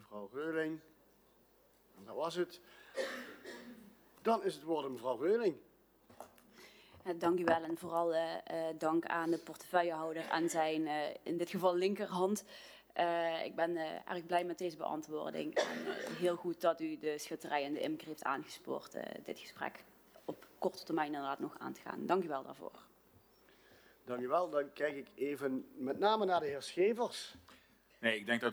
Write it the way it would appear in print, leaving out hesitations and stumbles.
mevrouw Geuling. En dat was het. Dan is het woord aan mevrouw Geuling. Dank u wel en vooral dank aan de portefeuillehouder en zijn, in dit geval linkerhand. Ik ben erg blij met deze beantwoording. En heel goed dat u de schutterij en de imker heeft aangespoord dit gesprek op korte termijn inderdaad nog aan te gaan. Dank u wel daarvoor. Dank u wel. Dan kijk ik even met name naar de heer Schevers. Nee, ik denk dat